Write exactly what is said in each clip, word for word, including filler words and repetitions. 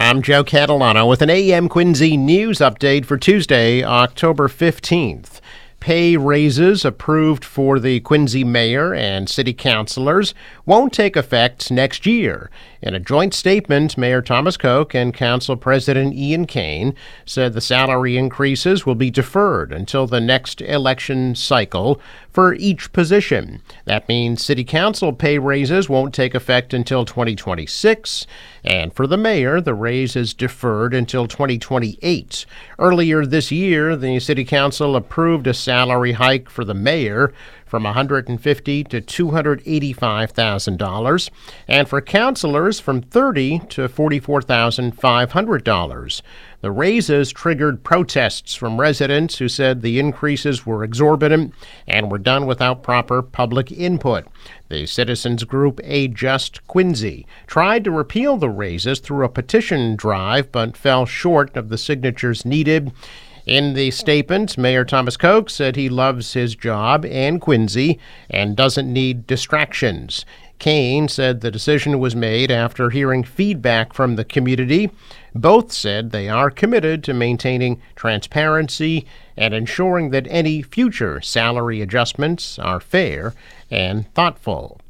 I'm Joe Catalano with an A M Quincy news update for Tuesday, October fifteenth. Pay raises approved for the Quincy mayor and city councilors won't take effect next year. In a joint statement, Mayor Thomas Koch and Council President Ian Kane said the salary increases will be deferred until the next election cycle for each position. That means city council pay raises won't take effect until twenty twenty-six, and for the mayor, the raise is deferred until twenty twenty-eight. Earlier this year, the city council approved a salary hike for the mayor from one hundred fifty thousand dollars to two hundred eighty-five thousand dollars, and for councilors from thirty thousand dollars to forty-four thousand five hundred dollars. The raises triggered protests from residents who said the increases were exorbitant and were done without proper public input. The citizens group A Just Quincy tried to repeal the raises through a petition drive but fell short of the signatures needed. In the statement, Mayor Thomas Koch said he loves his job and Quincy and doesn't need distractions. Kane said the decision was made after hearing feedback from the community. Both said they are committed to maintaining transparency and ensuring that any future salary adjustments are fair and thoughtful.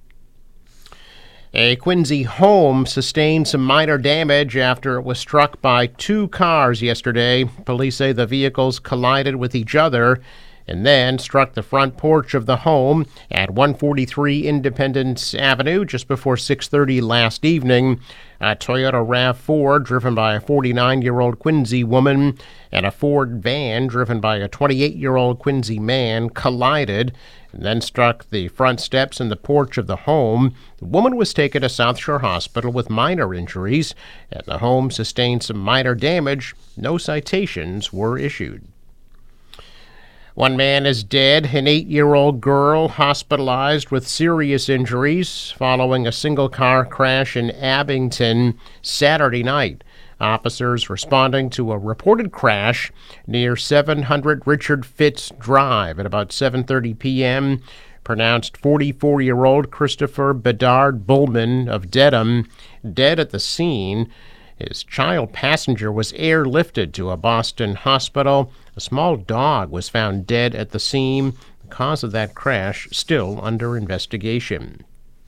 A Quincy home sustained some minor damage after it was struck by two cars yesterday. Police say the vehicles collided with each other and then struck the front porch of the home at one forty-three Independence Avenue just before six thirty last evening. A Toyota RAV four driven by a forty-nine-year-old Quincy woman and a Ford van driven by a twenty-eight-year-old Quincy man collided and then struck the front steps and the porch of the home. The woman was taken to South Shore Hospital with minor injuries, and the home sustained some minor damage. No citations were issued. One man is dead, an eight-year-old girl hospitalized with serious injuries following a single-car crash in Abington Saturday night. Officers responding to a reported crash near seven hundred Richard Fitz Drive at about seven thirty p.m. pronounced forty-four-year-old Christopher Bedard Bullman of Dedham dead at the scene. His child passenger was airlifted to a Boston hospital. A small dog was found dead at the scene. The cause of that crash still under investigation.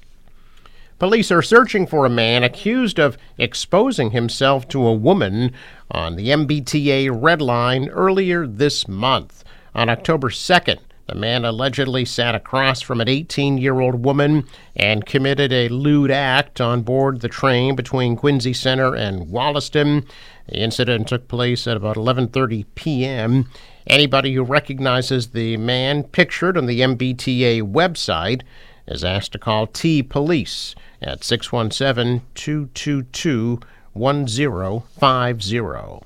Police are searching for a man accused of exposing himself to a woman on the M B T A Red Line earlier this month. On October second, the man allegedly sat across from an eighteen-year-old woman and committed a lewd act on board the train between Quincy Center and Wollaston. The incident took place at about eleven thirty p.m. Anybody who recognizes the man pictured on the M B T A website is asked to call T-Police at six one seven, two two two, one zero five zero.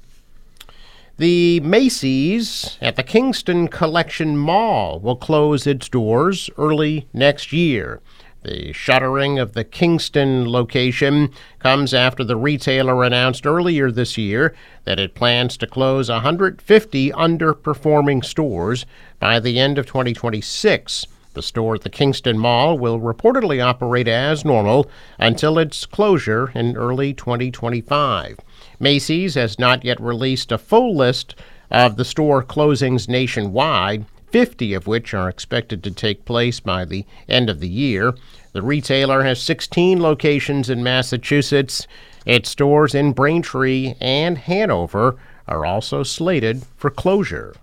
The Macy's at the Kingston Collection Mall will close its doors early next year. The shuttering of the Kingston location comes after the retailer announced earlier this year that it plans to close one hundred fifty underperforming stores by the end of twenty twenty-six. The store at the Kingston Mall will reportedly operate as normal until its closure in early twenty twenty-five. Macy's has not yet released a full list of the store closings nationwide, fifty of which are expected to take place by the end of the year. The retailer has sixteen locations in Massachusetts. Its stores in Braintree and Hanover are also slated for closure.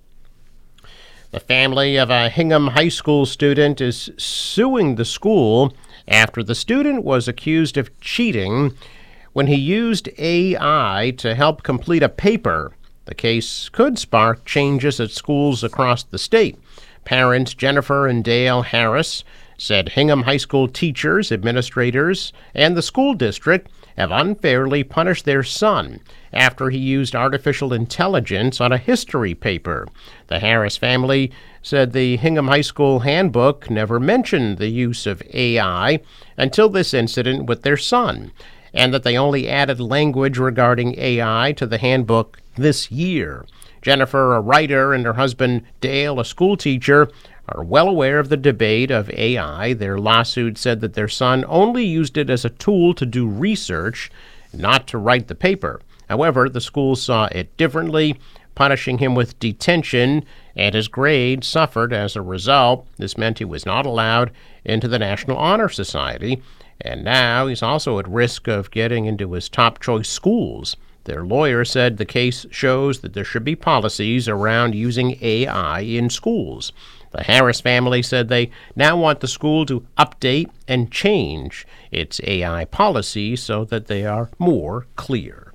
The family of a Hingham High School student is suing the school after the student was accused of cheating when he used A I to help complete a paper. The case could spark changes at schools across the state. Parents Jennifer and Dale Harris said Hingham High School teachers, administrators, and the school district have unfairly punished their son after he used artificial intelligence on a history paper. The Harris family said the Hingham High School handbook never mentioned the use of A I until this incident with their son, and that they only added language regarding A I to the handbook this year. Jennifer, a writer, and her husband Dale, a school teacher, are well aware of the debate of A I. Their lawsuit said that their son only used it as a tool to do research not to write the paper. However, the school saw it differently, punishing him with detention, and his grades suffered as a result. This meant he was not allowed into the National Honor Society, and now he's also at risk of getting into his top choice schools. Their lawyer said the case shows that there should be policies around using A I in schools. The Harris family said they now want the school to update and change its A I policies so that they are more clear.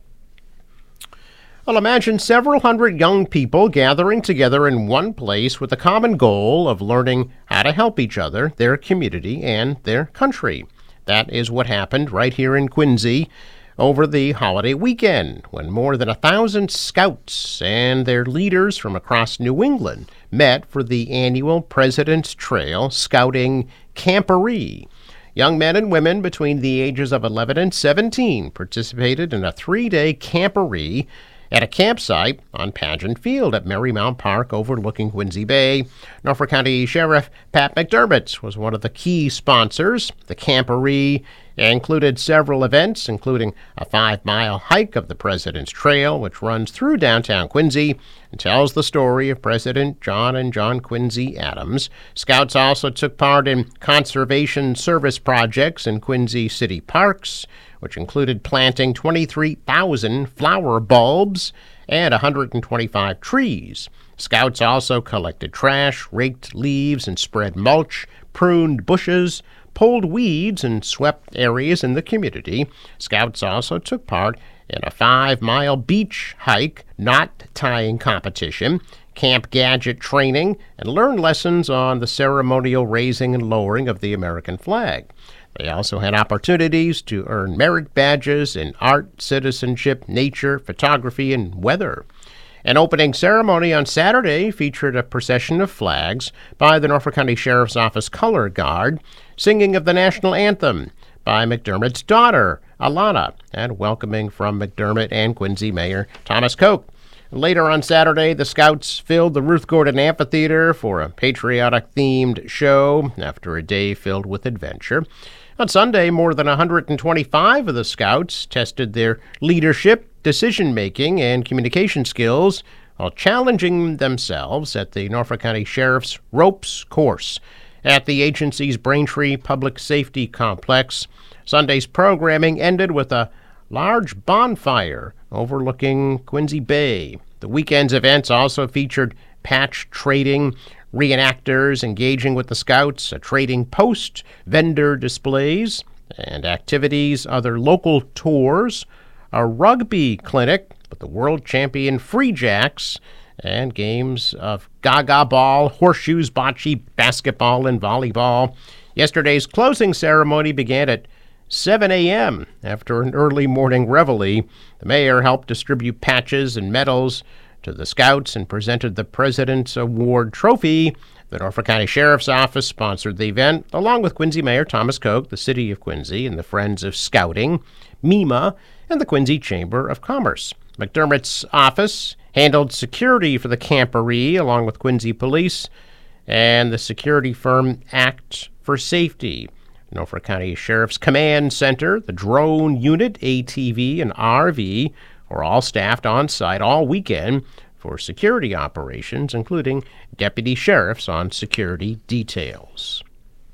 Well, imagine several hundred young people gathering together in one place with the common goal of learning how to help each other, their community, and their country. That is what happened right here in Quincy over the holiday weekend, when more than a thousand scouts and their leaders from across New England met for the annual President's Trail Scouting Camporee. Young men and women between the ages of eleven and seventeen participated in a three-day camporee at a campsite on Pageant Field at Marymount Park overlooking Quincy Bay. Norfolk County Sheriff Pat McDermott was one of the key sponsors. The camporee included several events, including a five-mile hike of the President's Trail, which runs through downtown Quincy and tells the story of President John and John Quincy Adams. Scouts also took part in conservation service projects in Quincy city parks, which included planting twenty-three thousand flower bulbs and one hundred twenty-five trees. Scouts also collected trash, raked leaves, and spread mulch, pruned bushes, pulled weeds, and swept areas in the community. Scouts also took part in a five-mile beach hike, knot tying competition, camp gadget training, and learned lessons on the ceremonial raising and lowering of the American flag. They also had opportunities to earn merit badges in art, citizenship, nature, photography, and weather. An opening ceremony on Saturday featured a procession of flags by the Norfolk County Sheriff's Office Color Guard, singing of the national anthem by McDermott's daughter, Alana, and welcoming from McDermott and Quincy Mayor Thomas Koch. Later on Saturday, the Scouts filled the Ruth Gordon Amphitheater for a patriotic-themed show after a day filled with adventure. On Sunday, more than one hundred twenty-five of the Scouts tested their leadership, decision-making, and communication skills while challenging themselves at the Norfolk County Sheriff's Ropes course at the agency's Braintree Public Safety Complex. Sunday's programming ended with a large bonfire overlooking Quincy Bay. The weekend's events also featured patch trading, reenactors engaging with the Scouts, a trading post, vendor displays, and activities, other local tours, a rugby clinic with the world champion Free Jacks, and games of gaga ball, horseshoes, bocce, basketball, and volleyball. Yesterday's closing ceremony began at seven a.m. After an early morning reveille. The mayor helped distribute patches and medals to the Scouts and presented the President's Award Trophy. The Norfolk County Sheriff's Office sponsored the event, along with Quincy Mayor Thomas Koch, the City of Quincy, and the Friends of Scouting, MEMA, and the Quincy Chamber of Commerce. McDermott's office handled security for the camporee, along with Quincy Police and the security firm Act for Safety. Norfolk County Sheriff's Command Center, the drone unit, A T V, and R V were all staffed on site all weekend for security operations, including deputy sheriffs on security details.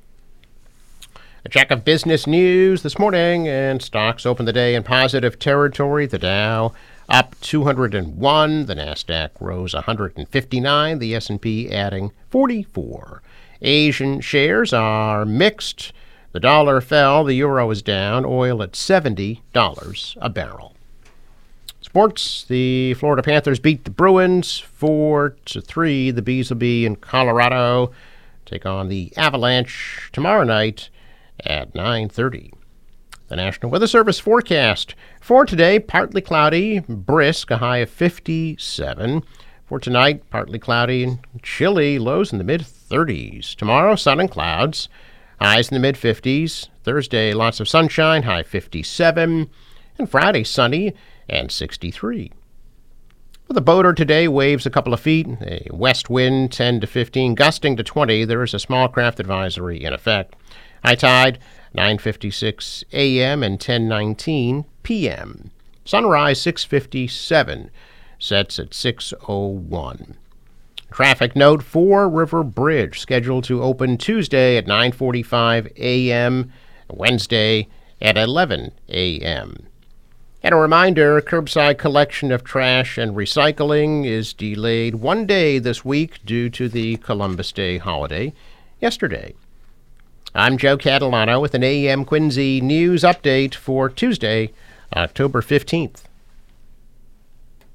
A check of business news this morning, and stocks opened the day in positive territory. The Dow up two hundred one, the Nasdaq rose one hundred fifty-nine, the S and P adding forty-four. Asian shares are mixed. The dollar fell, the euro is down, oil at seventy dollars a barrel. Sports, the Florida Panthers beat the Bruins four to three. The Bees will be in Colorado, take on the Avalanche tomorrow night at nine thirty. The National Weather Service forecast for today, partly cloudy, brisk, a high of fifty-seven. For tonight, partly cloudy and chilly, lows in the mid-thirties. Tomorrow, sun and clouds, highs in the mid-fifties. Thursday, lots of sunshine, high fifty-seven. And Friday, sunny and sixty-three. For the boater today, waves a couple of feet, a west wind ten to fifteen, gusting to twenty. There is a small craft advisory in effect. High tide, nine fifty-six a.m. and ten nineteen p.m. Sunrise six fifty-seven, sets at six oh one. Traffic note: Fore River Bridge scheduled to open Tuesday at nine forty-five a.m., Wednesday at eleven a.m. And a reminder, curbside collection of trash and recycling is delayed one day this week due to the Columbus Day holiday yesterday. I'm Joe Catalano with an A M Quincy News Update for Tuesday, October fifteenth.